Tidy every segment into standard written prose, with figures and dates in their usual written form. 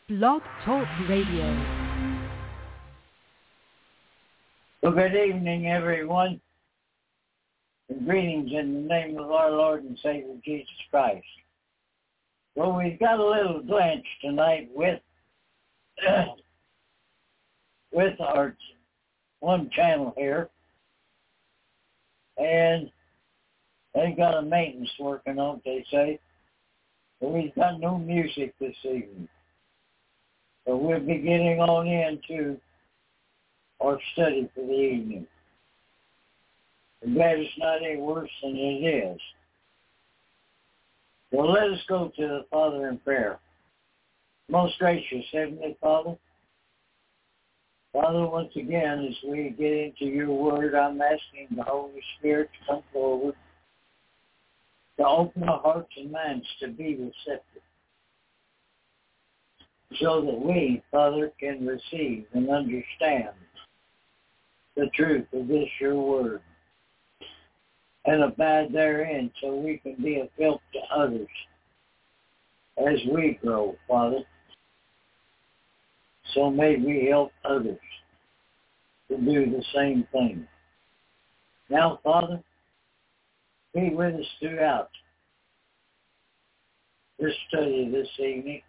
Blog Talk Radio. Well, good evening, everyone, and greetings in the name of our Lord and Savior Jesus Christ. Well, we've got a little glance tonight with our one channel here, and they've got a maintenance working on it, they say, but we've got no music this evening. So we'll be getting on into our study for the evening. I'm glad it's not any worse than it is. Well, let us go to the Father in prayer. Most gracious Heavenly Father, Father, once again, as we get into your word, I'm asking the Holy Spirit to come forward, to open our hearts and minds to be receptive, so that we, Father, can receive and understand the truth of this, your word, and abide therein so we can be of help to others as we grow, Father. So may we help others to do the same thing. Now, Father, be with us throughout this study this evening.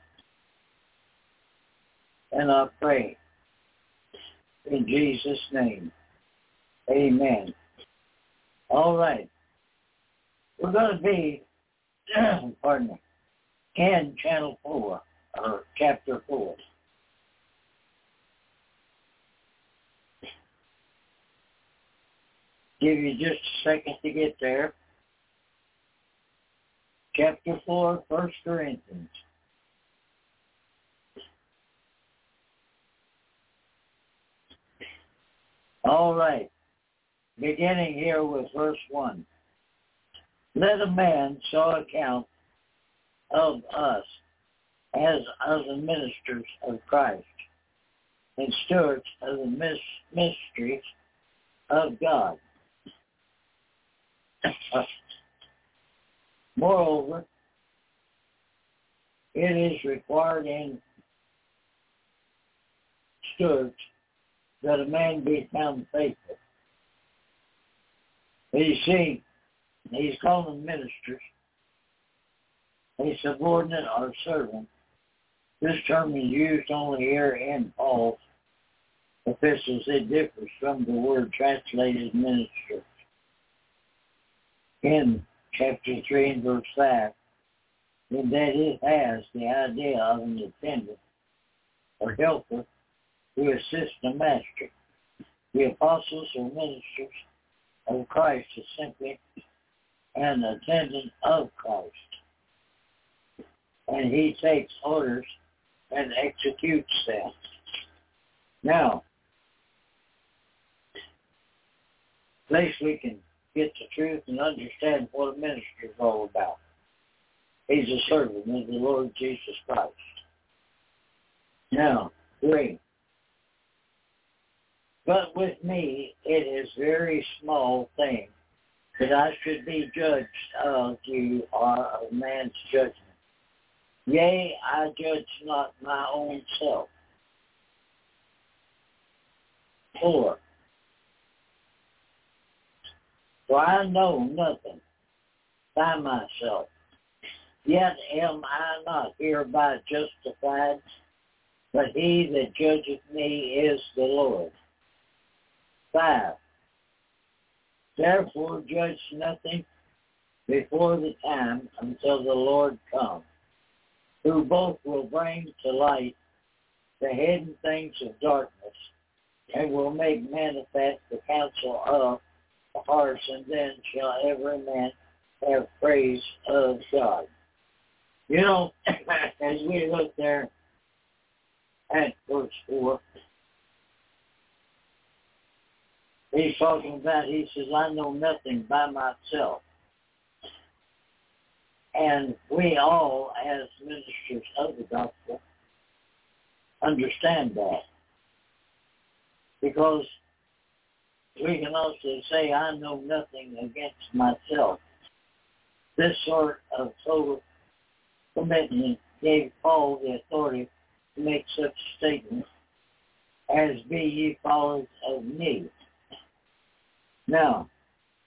And I pray in Jesus' name, amen. All right. We're going to be, in channel 4, or chapter 4. Give you just a second to get there. Chapter 4, 1 Corinthians. All right. Beginning here with verse 1. Let a man so account of us as the ministers of Christ and stewards of the mysteries of God. Moreover, it is required in stewards that a man be found faithful. You see, he's calling them ministers, a subordinate or servant. This term is used only here in Paul's epistles. It differs from the word translated minister in chapter 3 and verse 5, in that it has the idea of an attendant or helper who assist the master. The apostles or ministers of Christ is simply an attendant of Christ, and he takes orders and executes them. Now, at least we can get the truth and understand what a minister is all about. He's a servant of the Lord Jesus Christ. Now, 3. But with me, it is very small thing that I should be judged of you or of man's judgment. Yea, I judge not my own self. 4. For I know nothing by myself, yet am I not hereby justified, but he that judgeth me is the Lord. 5. Therefore judge nothing before the time until the Lord come, who both will bring to light the hidden things of darkness, and will make manifest the counsel of the hearts, and then shall every man have praise of God. You know, as we look there at verse 4, he's talking about, he says, I know nothing by myself. And we all, as ministers of the gospel, understand that. Because we can also say, I know nothing against myself. This sort of total commitment gave Paul the authority make such statements as be ye followers of me. Now,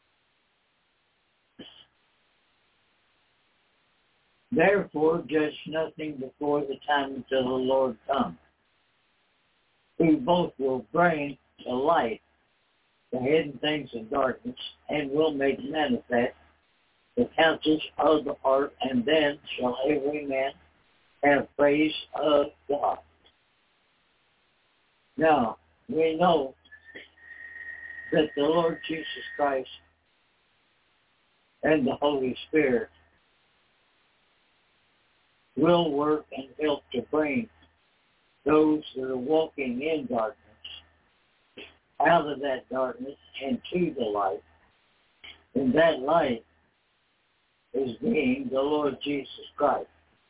therefore judge nothing before the time until the Lord come, who both will bring to light the hidden things of darkness and will make manifest the counsels of the heart, and then shall every man have praise of God. Now, we know that the Lord Jesus Christ and the Holy Spirit will work and help to bring those that are walking in darkness out of that darkness and to the light. And that light is being the Lord Jesus Christ.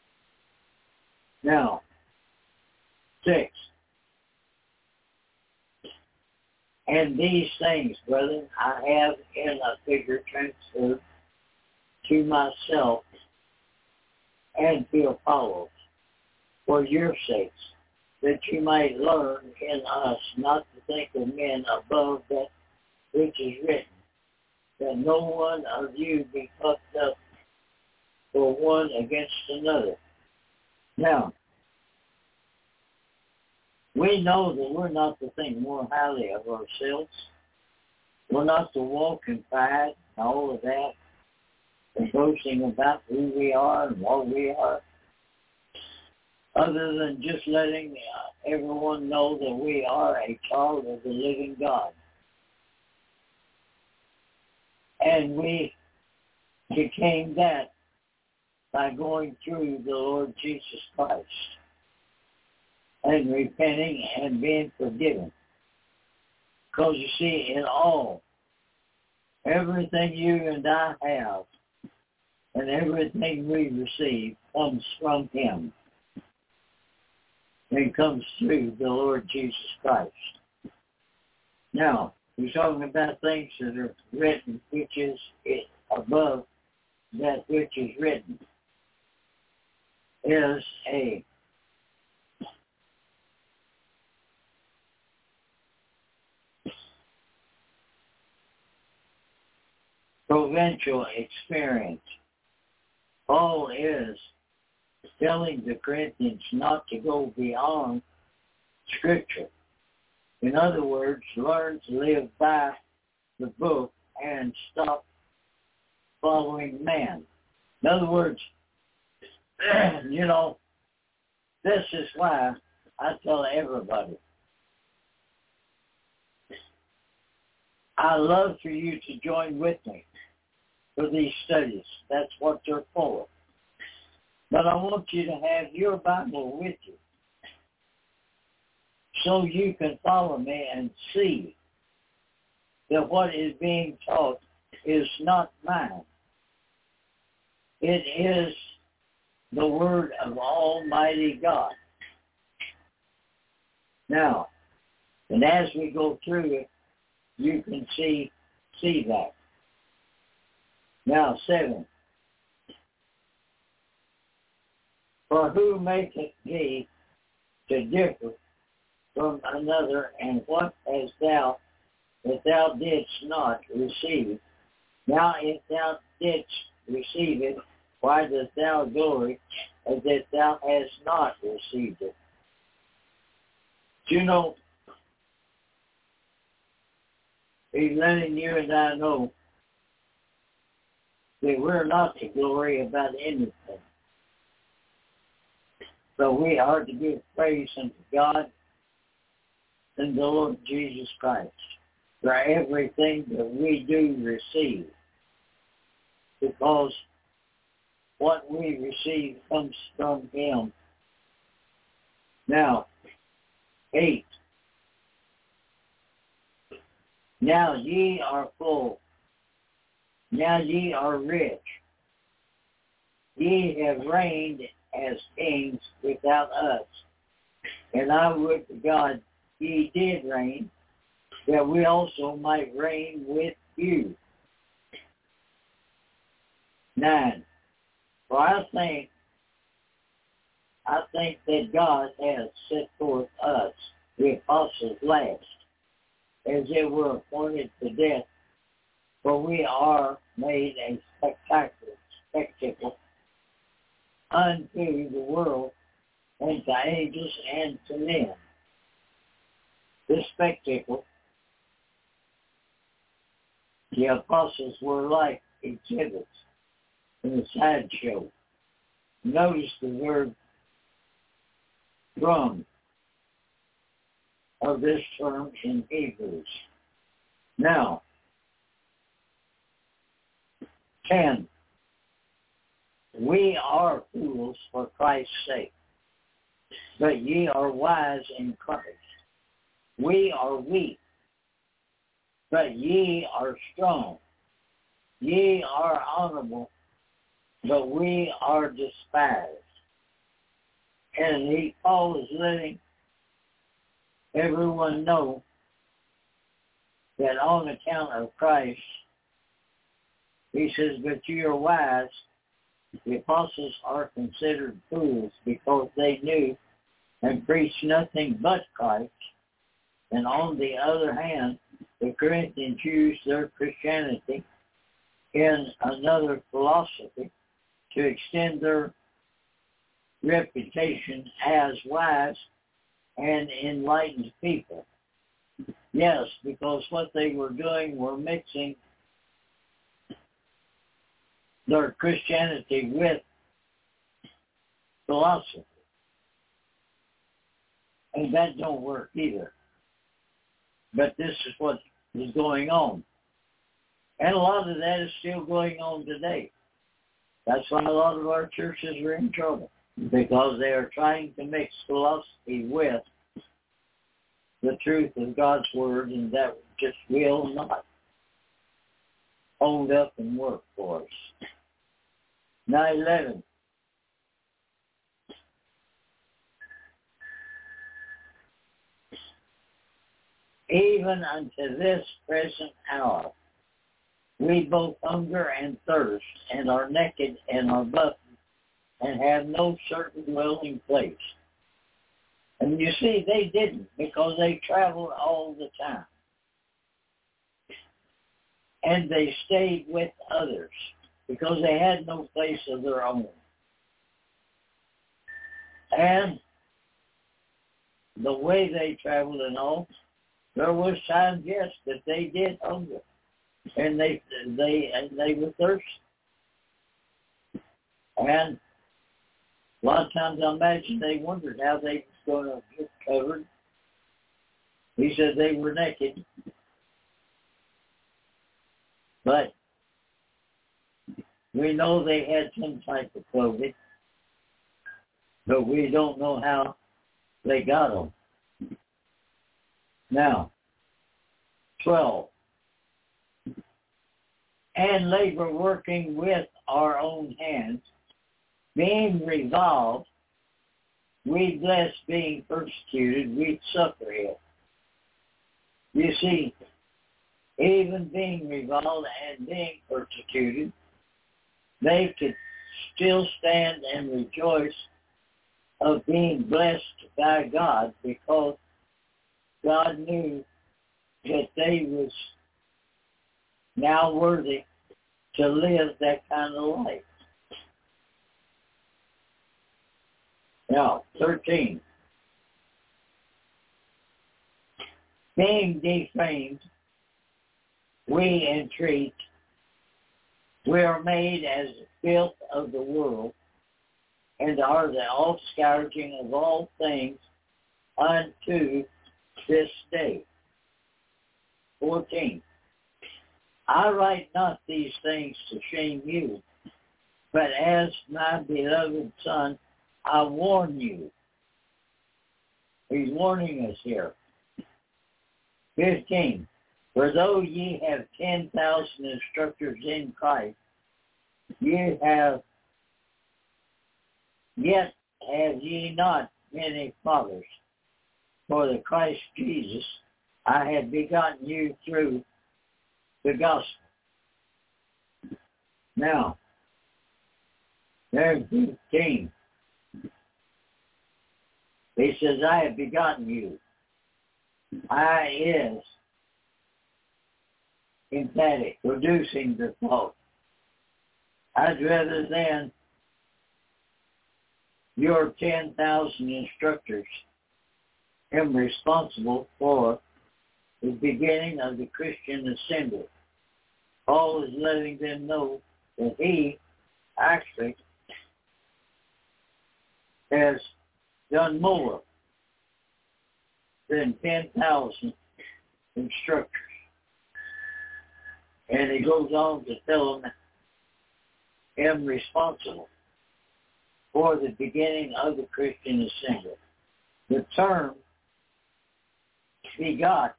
Now, 6. And these things, brethren, I have in a figure transferred to myself and to Apollos for your sakes, that you might learn in us not to think of men above that which is written, that no one of you be puffed up for one against another. Now, we know that we're not to think more highly of ourselves. We're not to walk in pride and all of that, and boasting about who we are and what we are, other than just letting everyone know that we are a child of the living God. And we became that by going through the Lord Jesus Christ and repenting and being forgiven. Because you see, in all, everything you and I have and everything we receive comes from Him and comes through the Lord Jesus Christ. Now, we're talking about things that are written, which is above that which is written, is a provincial experience. Paul is telling the Corinthians not to go beyond Scripture. In other words, learn to live by the book and stop following man. In other words, this is why I tell everybody, I love for you to join with me for these studies. That's what they're for. But I want you to have your Bible with you so you can follow me and see that what is being taught is not mine. It is the Word of Almighty God. Now, and as we go through it, you can see that. Now, 7. For who maketh thee to differ from another, and what hast thou that thou didst not receive? Now if thou didst receive it, why dost thou glory as if thou hast not received it? He's letting you and I know that we're not to glory about anything. So we are to give praise unto God and the Lord Jesus Christ for everything that we do receive. Because what we receive comes from Him. Now, 8. Now ye are full. Now ye are rich. Ye have reigned as kings without us. And I would to God ye did reign, that we also might reign with you. 9. For I I think that God has set forth us, the apostles, last, as it were appointed to death, for we are made a spectacle unto the world, and to angels, and to men. This spectacle, the apostles were like exhibits in a sideshow. Notice the word drum of this term in Hebrews. Now, 10. We are fools for Christ's sake, but ye are wise in Christ. We are weak, but ye are strong. Ye are honorable, but we are despised. And Paul is letting everyone know that on account of Christ, he says, but you are wise. The apostles are considered fools because they knew and preached nothing but Christ. And on the other hand, the Corinthians used their Christianity in another philosophy to extend their reputation as wise and enlightened people. Yes, because what they were doing were mixing their Christianity with philosophy. And that don't work either. But this is what is going on. And a lot of that is still going on today. That's why a lot of our churches are in trouble, because they are trying to mix philosophy with the truth of God's Word, and that just will not hold up and work for us. Now 11. Even unto this present hour, we both hunger and thirst, and are naked and are buffeted, and have no certain dwelling place. And you see, they didn't, because they traveled all the time. And they stayed with others, because they had no place of their own. And the way they traveled and all, there was times, yes, that they did hunger, and they were thirsty. And a lot of times I imagine they wondered how they was going to get covered. He said they were naked. But we know they had some type of clothing, but we don't know how they got them. Now, 12. And labor working with our own hands, being revolved, we bless, being persecuted, we suffer it. You see, even being revolved and being persecuted, they could still stand and rejoice of being blessed by God, because God knew that they was now worthy to live that kind of life. Now, 13. Being defamed, we entreat, we are made as the filth of the world, and are the offscourging of all things unto this day. 14. I write not these things to shame you, but as my beloved son, I warn you. He's warning us here. 15. For though ye have 10,000 instructors in Christ, ye have, yet have ye not many fathers. For the Christ Jesus, I have begotten you through the gospel. Now, there's 15. He says, I have begotten you. I is emphatic, producing the thought. I'd rather than your 10,000 instructors am responsible for the beginning of the Christian assembly. Paul is letting them know that he actually has done more than 10,000 instructors. And he goes on to tell them, am responsible for the beginning of the Christian assembly. The term begot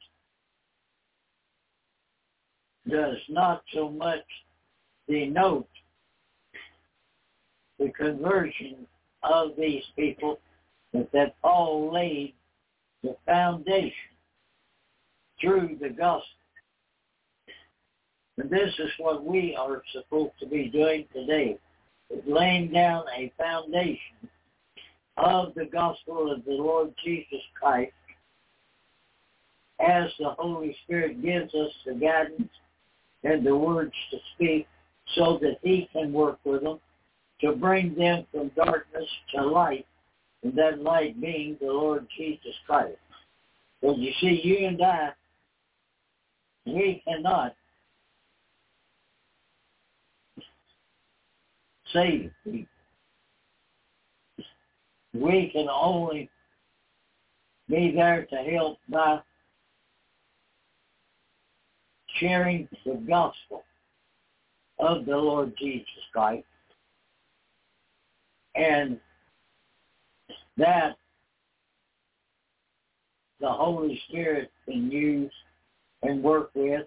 does not so much denote the conversion of these people, but that Paul laid the foundation through the gospel. And this is what we are supposed to be doing today, is laying down a foundation of the gospel of the Lord Jesus Christ as the Holy Spirit gives us the guidance and the words to speak so that he can work with them to bring them from darkness to light, and that light being the Lord Jesus Christ. Because you see, you and I, we cannot save people. We can only be there to help by sharing the gospel of the Lord Jesus Christ, and that the Holy Spirit can use and work with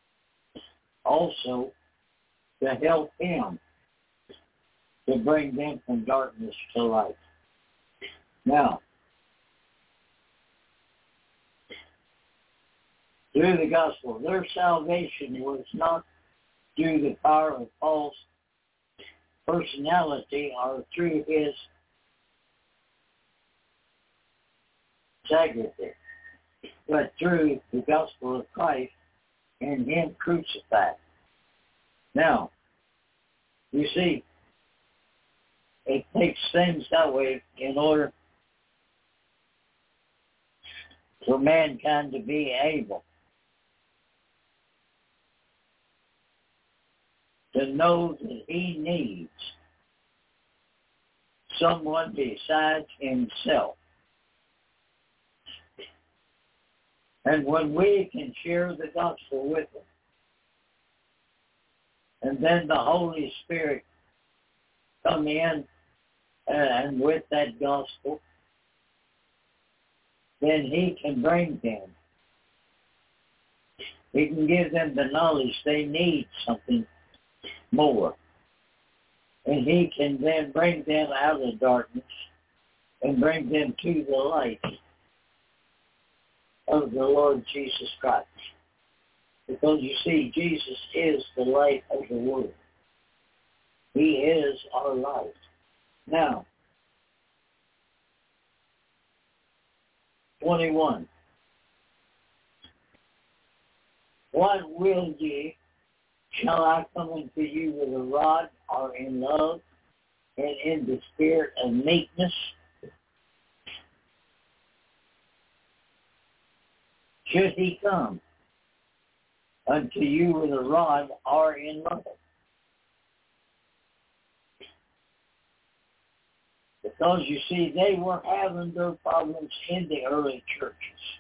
also to help him to bring them from darkness to light. Now, through the gospel, their salvation was not through the power of Paul's personality or through his integrity, but through the gospel of Christ and him crucified. Now, you see, it takes things that way in order for mankind to be able to know that he needs someone besides himself. And when we can share the gospel with them, and then the Holy Spirit come in and with that gospel, then he can bring them. He can give them the knowledge they need something more. And he can then bring them out of darkness and bring them to the light of the Lord Jesus Christ. Because you see, Jesus is the light of the world. He is our light. Now, 21. What will ye? Shall I come unto you with a rod or in love and in the spirit of meekness? Should he come unto you with a rod or in love? Because you see, they were having their problems in the early churches.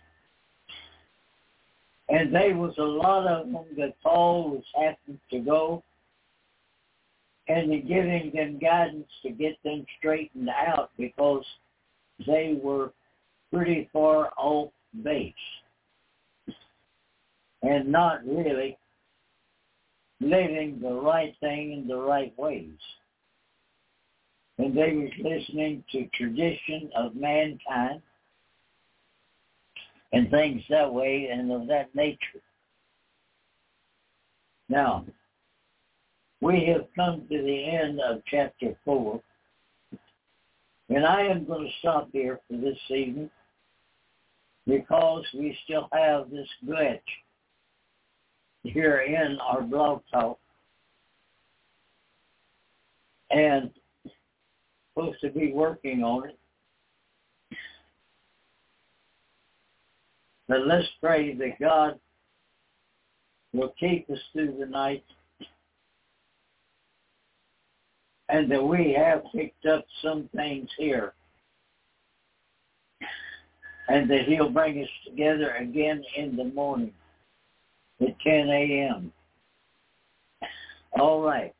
And there was a lot of them that Paul was having to go and giving them guidance to get them straightened out because they were pretty far off base and not really living the right thing in the right ways. And they was listening to tradition of mankind and things that way and of that nature. Now, we have come to the end of chapter 4, And I am going to stop here for this evening because we still have this glitch here in our blog talk. And supposed to be working on it. But let's pray that God will keep us through the night and that we have picked up some things here and that He'll bring us together again in the morning at 10 a.m. All right.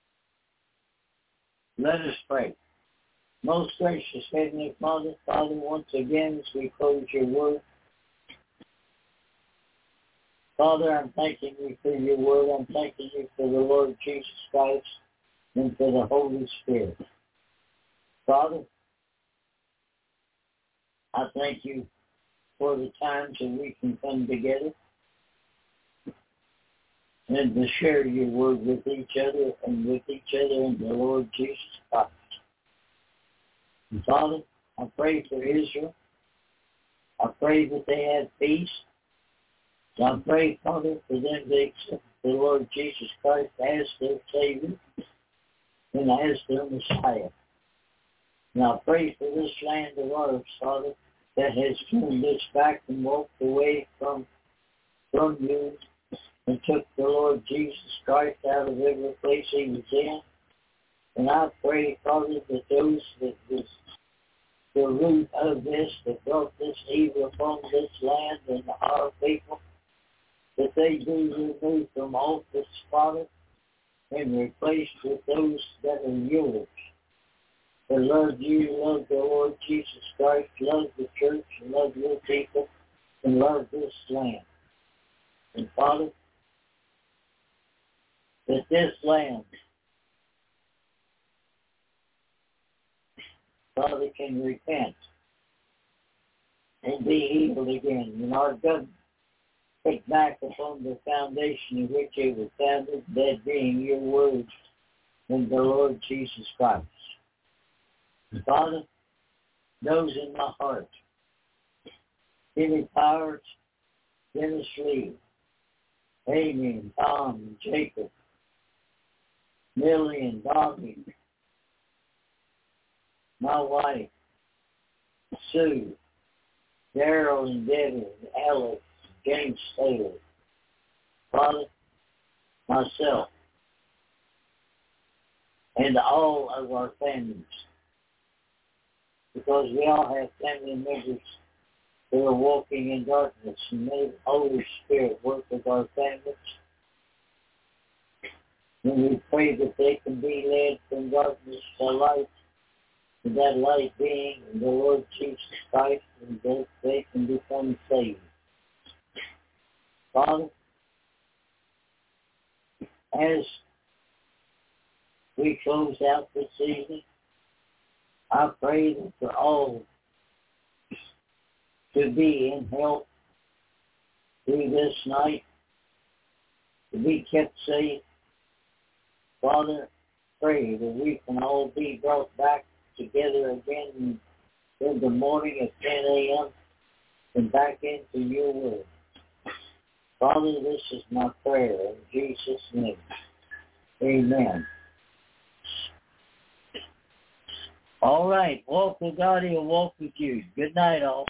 Let us pray. Most gracious Heavenly Father, once again as we close your word, Father, I'm thanking you for your word. I'm thanking you for the Lord Jesus Christ and for the Holy Spirit. Father, I thank you for the times that we can come together and to share your word with each other and with each other in the Lord Jesus Christ. And Father, I pray for Israel. I pray that they have peace. So I pray, Father, for them to accept the Lord Jesus Christ as their Savior and as their Messiah. And I pray for this land of ours, Father, that has turned its back and walked away from you and took the Lord Jesus Christ out of every place he was in. And I pray, Father, that those that was the root of this, that brought this evil upon this land and our people, that they be removed from office, Father, and replaced with those that are yours. That love you, love the Lord Jesus Christ, love the church, and love your people, and love this land. And Father, that this land, Father, can repent and be healed again. And our government take back upon the foundation in which it was founded, that being your words and the Lord Jesus Christ. And Father, those in my heart, Jimmy Powers, Dennis Lee, Amy and Tom and Jacob, Millie and Bobby, my wife, Sue, Daryl and Debbie, Alex, James Taylor, Father, myself, and all of our families, because we all have family members that are walking in darkness, and may the Holy Spirit work with our families. And we pray that they can be led from darkness to light, and that light being the Lord Jesus Christ, and that they can become saved. Father, as we close out this evening, I pray that for all to be in health through this night, to be kept safe. Father, pray that we can all be brought back together again in the morning at 10 a.m. and back into your word. Father, this is my prayer in Jesus' name. Amen. All right. Walk with God, He'll walk with you. Good night, all.